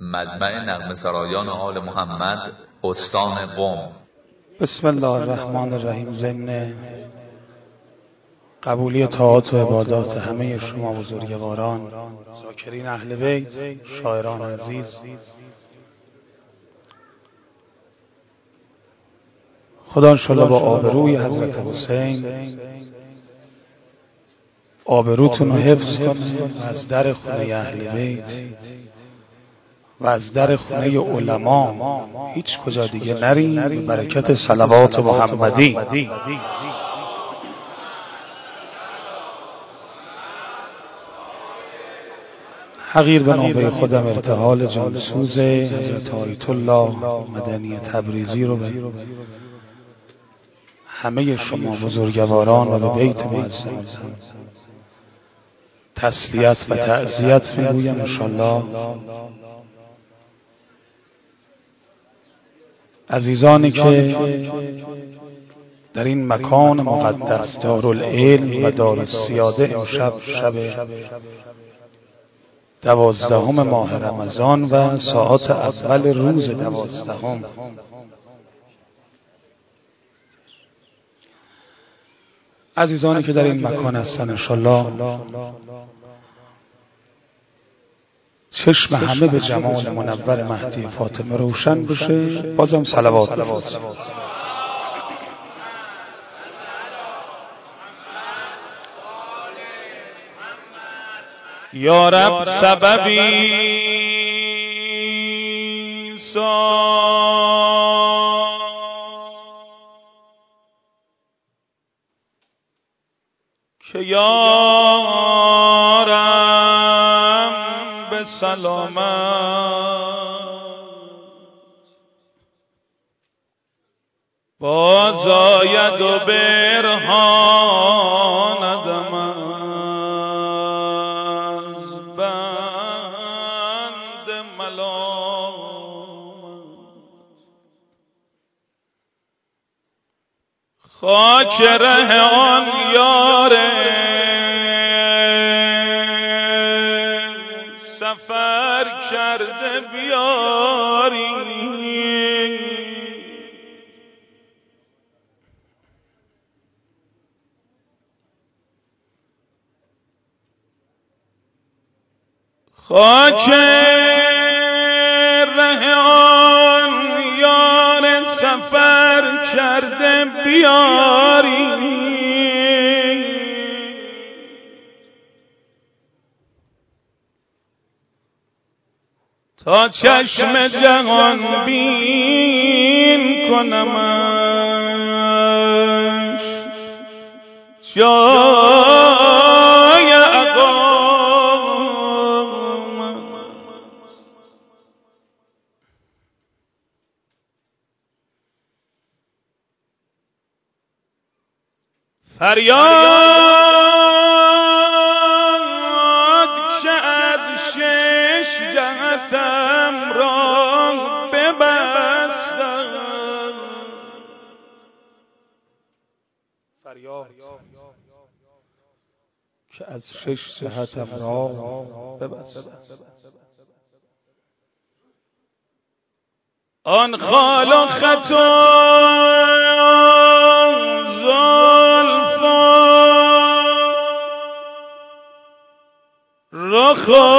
مجمع نغمه سرایان آل محمد استان قم. بسم الله الرحمن الرحیم. ضمن قبولی طاعات و عبادات همه شما بزرگواران، ذاکرین اهل بیت، شاعران عزیز، خدا انشالله با آبروی حضرت حسین آبروتون رو حفظ کنه و از در خونه اهل بیت و از در خونه علما هیچ کجا دیگه نرین به برکت صلوات محمدی. حقیر به نوبه خودم ارتحال جانسوز حضرت آیت الله مدنی تبریزی رو به همه شما بزرگواران و به بیت معظم تسلیت و تعزیت میگویم. انشالله عزیزانی که در این مکان مقدس دارالعلم و دارالسیاده امشب شب 12 ماه رمضان و ساعات اول روز 12، عزیزانی که در این مکان هستن انشالله چشم همه به جمال منور مهدی فاطمه روشن بشه. بازم صلوات بفرستید. یا رب سببی که یارم به سلامت باز آید و برهاندم از بند ملامت. خاک ره آن یار سفر کرده بیاری، خاک ره آن یار سفر کرده بیاری، تا چشم جهان بین کنمش جای اقامت. فریاد که از شش جهتم راه ببستم، فریاد که از شش جهتم راه ببستم. آن خال و خط و زلف و رخ و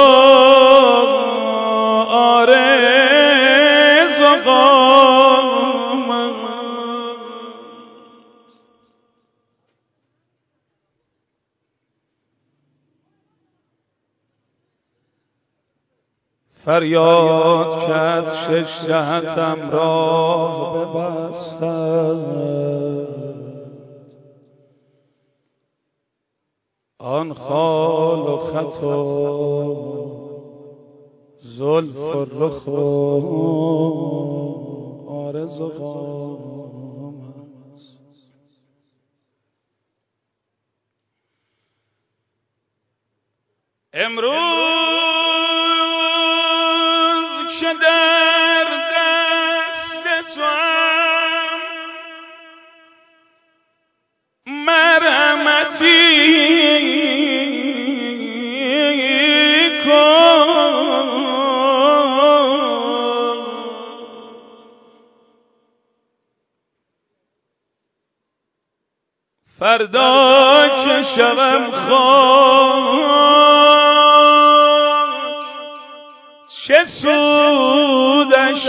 عارض و قامت، فریاد که از شش جهتم راه ببستم. آن خال و خط و زلف و رخ و عارض و قامت. امروز که در دست توام مرحمتی کن، فردا که شوم خاک چه سودش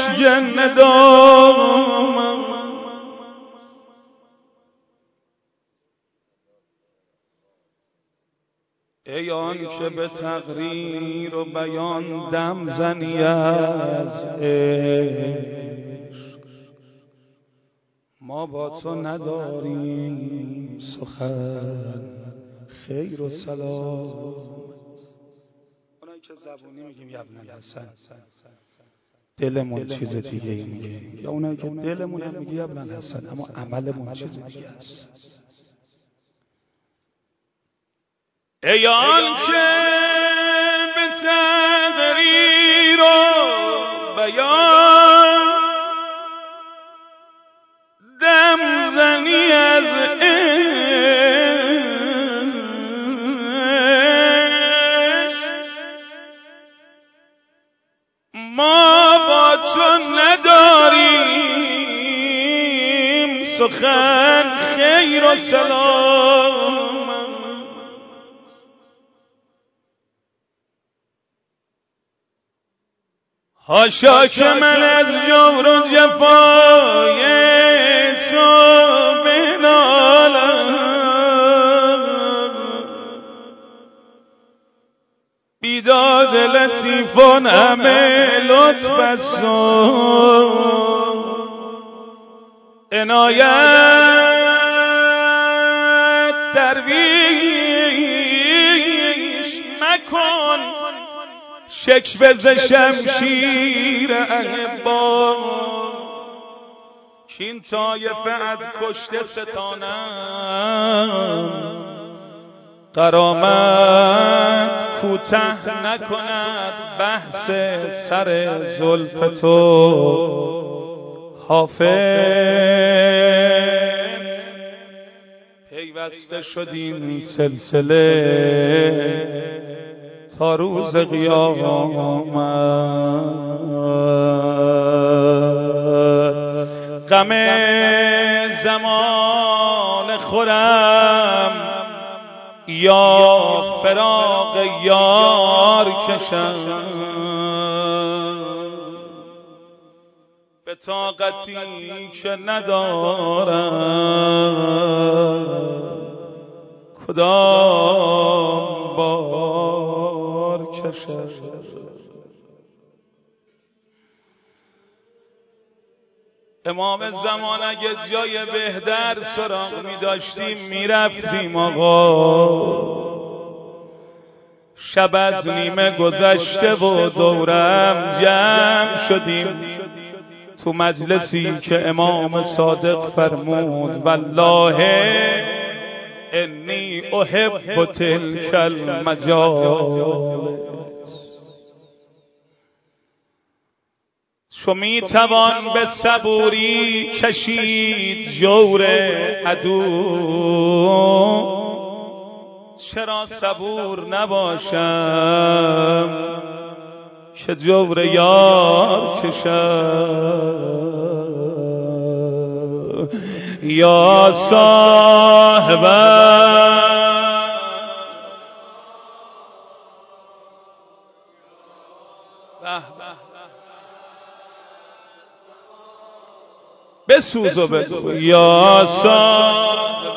ندامم. ای آن که به تقریر و بیان دم زنی از عشق، ما با تو نداریم سخن خیر و سلام. اونایی که زبونی میگیم ابن الحسن دلمون چیز دیگه ای میگه، یا اونایی که دلمون هم میگه ابن الحسن اما عملمون چیز دیگه است. ای آن که به تقریر و بیان دم زنی از عشق، ما با تو نداریم سخن خیر و سلام. حاشا که من از جور و جفای تو بنالم، بیداد لطیفان همه لطف است و عنایت درویش مکن، شکوه ز شمشیر احبا، کین طایفه از کشته ستانم، قرامت کوته نکند بحث سر زلف تو. حافظ پیوسته شد این سلسله تا روز قیامت، غم زمان خورم یا فراق یار کشم، به طاقتی که ندارم کدام بار کشم. امام زمان اگه جای بهتر سراغ می داشتیم می رفتیم آقا. شب از نیمه گذشته و دورم جمع شدیم تو مجلسی که امام صادق فرمود والله انی احب تلک المجالس. شو می توان به صبوری کشید جور عدو، چرا صبور نباشم که جور یار کشم. یا صاحب بسوز و بگو یا صاحب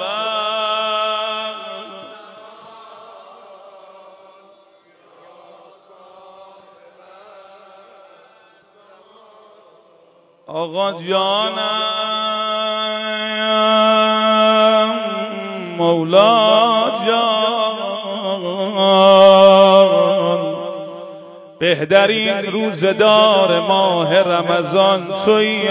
آقا جانم مولا جان، بهترین روزدار ماه رمضان تویی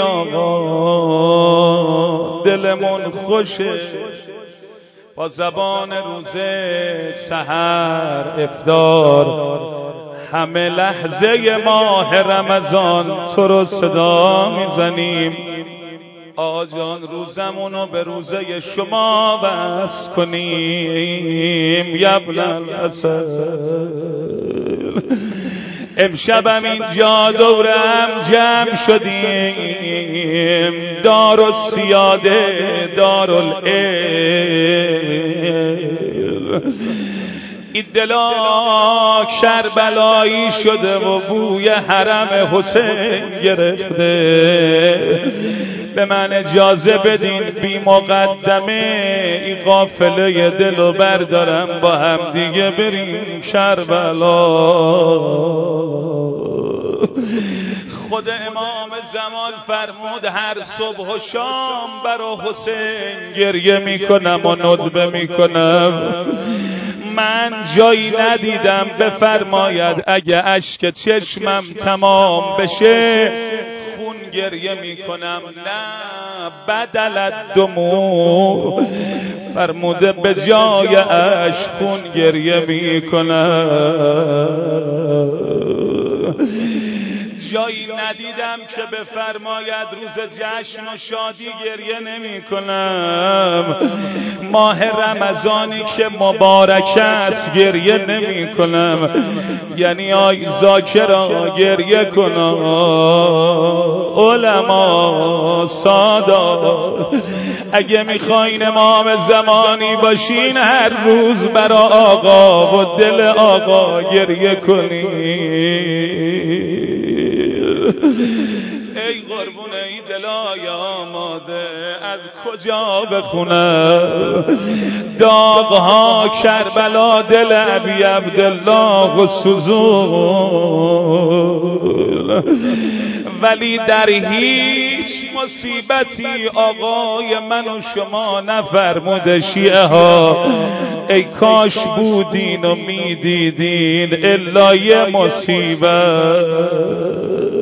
آقا. دلمون خوشه با زبان روزه سحر افطار همه لحظه ماه رمضان تو رو صدا میزنیم. آقا جان روزمونو به روزه شما بس کنیم. یبن الحسن امشبم اینجا دورم جمع شدیم، دارالسیاده دارالعلم. این دلا کربلایی شده و بوی حرم حسین گرفته. به من اجازه بدین بی مقدمه این قافله دلو بردارم، با هم دیگه بریم کربلا. خود امام زمان فرمود هر صبح و شام برا حسین گریه میکنم و ندبه میکنم. من جایی ندیدم بفرماید اگه اشک چشمم تمام بشه خون گریه میکنم. نه بدل دموع، فرموده به جای اشک خون گریه میکنم. جایی ندیدم که بفرماید روز جشن و شادی گریه نمی کنم. ماه رمضانی که مبارک است گریه نمی کنم. یعنی آی ذاکرا گریه کنم. علما سادات اگه میخواین امام زمانی باشین هر روز برا آقا و دل آقا گریه کنین. ای قربون ای دلای آماده از کجا بخونم داغها کربلا دل ابی عبدالله و سوزون. ولی در هیچ مصیبتی آقای من و شما نفرموده شیعه ها ای کاش بودین و میدیدین الا یه مصیبت.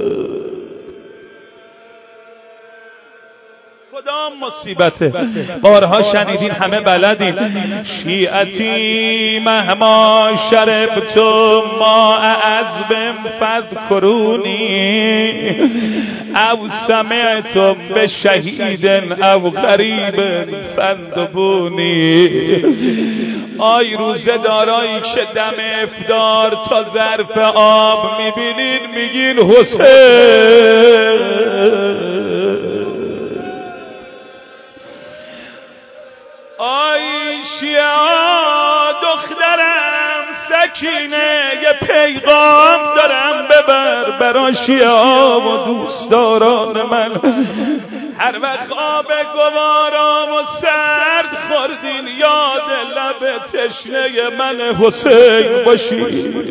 کدام مصیبته؟ بارها شنیدین، همه بلدین. شیعتی مهما شربتم ما عذب فذکرونی او سمعتم به شهید او غریب فندبونی. آی روزه دارایی که دم افطار تا ظرف آب میبینین میگین حسین. آی شیعه دخترم سکینه یه پیغام دارم ببر برا شیعه و دوستداران من. هر وقت آب گوارام و سرد خوردین یاد لب تشنه من حسین باشین.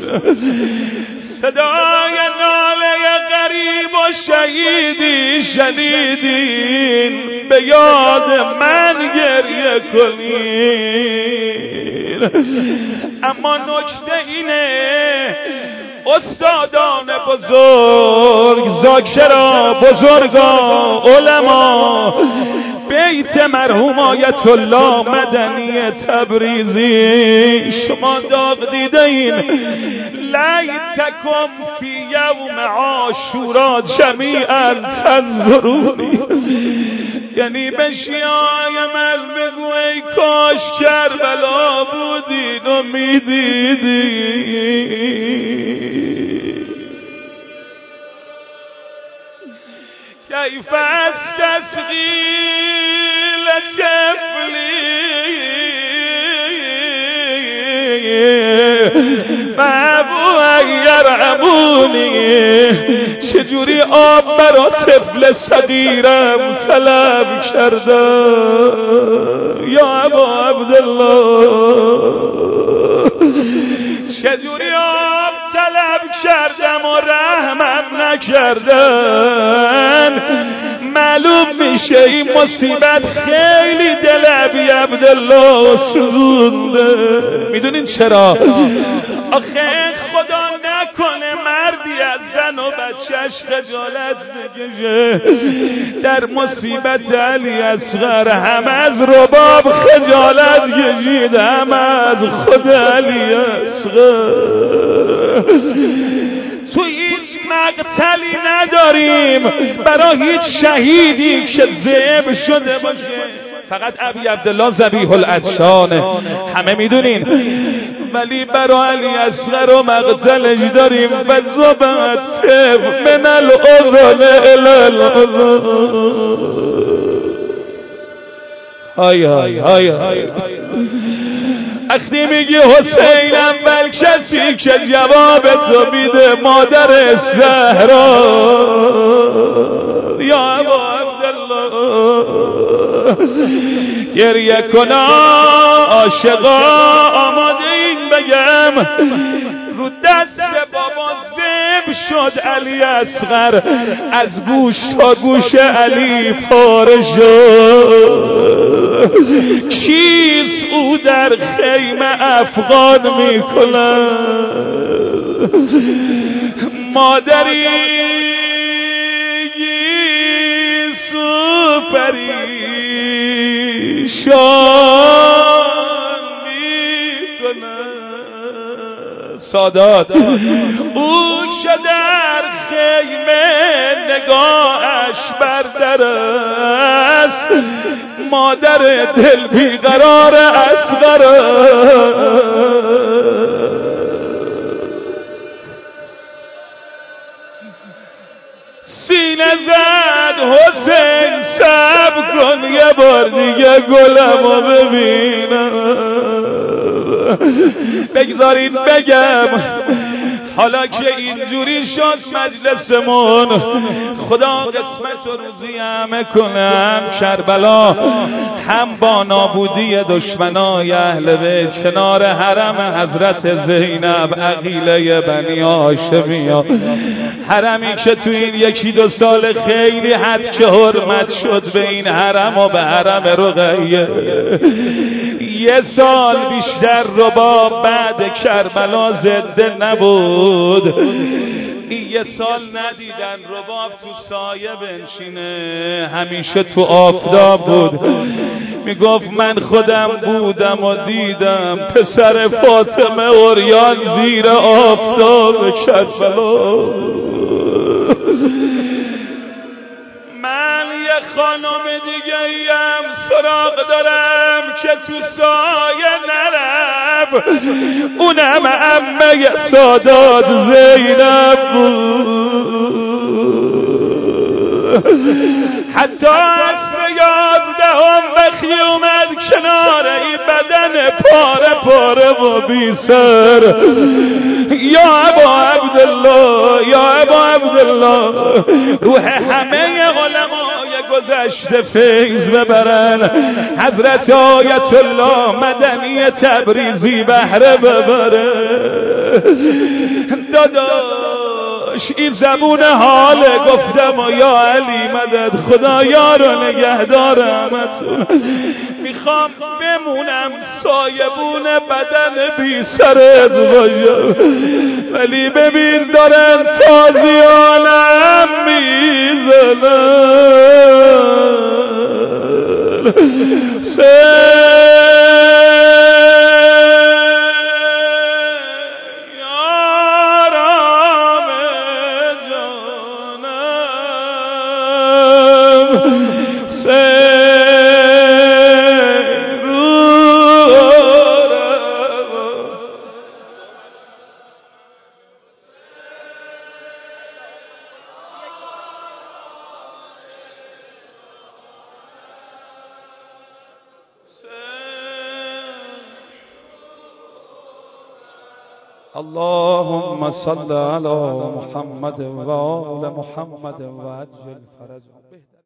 صدای ناله غریب و شهیدی شنیدین به یاد من گریه کنین. اما نکته اینه استادان بزرگ، ذاکرا بزرگان، علما، بیت مرحوم آیت الله مدنی تبریزی شما داغ دیدین. لیتکم فی یوم عاشورا جمیعا تنظرونی. یعنی به شیعای من بگو ای کاش کربلا بودین و میدیدین. کیف استسقیل طفلی محبوب یرحمونی. چجوری آب برا طفل صغیرم طلب کردم یا ابا عبدالله. چجوری آب طلب کردم و رحمم نکردن. معلوم میشه این مصیبت خیلی دل ابی عبدالله سوزونده. میدونین چرا؟ آخه خدا نکنه مردی از زن و بچهش خجالت بکشه. در مصیبت علی اصغر هم از رباب خجالت کشید، هم از خود علی اصغر. تو هیچ مقتلی نداریم برای هیچ شهیدی که ذبح شده باشه، فقط ابی عبدالله ذبیح الاطشانه. همه میدونین ولی برای علی اصغر و مقتلش داریم فزبت من الاذن الى الاذن. های های های های. وقتی میگی حسین اول کسی که جواب تو میده مادر زهرا یا ابا عبدالله گریه کنا عاشقا آماده این بگم رو دست بابا زب شد علی اصغر از گوش تا گوش علی پاره شد کیست او در خیمه افغان میکنه مادری پریشان میکنه سادات او که در خیمه نگاهش بر در است مادر دل بیقرار اصغر سینه زد حسین صبر کن یه بار دیگه گلمو ببینم بگذارید بگم حالا که اینجوری شد مجلسمون خدا قسمت و روزی همه کنم کربلا هم با نابودی دشمنای اهل بیت کنار حرم حضرت زینب عقیله بنی هاشمیا حرمی که تو این یکی دو سال خیلی حد که حرمت شد به این حرم و به حرم رقیه یه سال بیشتر رباب بعد کربلا زنده نبود یه سال ندیدن رباب تو سایه بنشینه همیشه تو آفتاب بود میگفت من خودم بودم و دیدم پسر فاطمه عریان زیر آفتاب کربلا من یه خانم دیگه ایم سراغ دارم که تو سایه نرم اونم عمه سادات زینب بود حتی عصر 11 وقتی اومد کنار ای بدن پاره پاره و بی سر یا ابا عبدالله یا ابا عبدالله روح همه علمای گذشته فیض ببرن حضرت آیت الله مدنی تبریزی بهره ببره داداش این زبون حاله گفتم و یا علی مدد خدا یارو نگهدار همتون میخوام بمونم سایبون بدن بی سرت باشم ولی ببین دارن تازیانم میزنن اللهم صل على محمد و آل محمد و عجل فرجهم.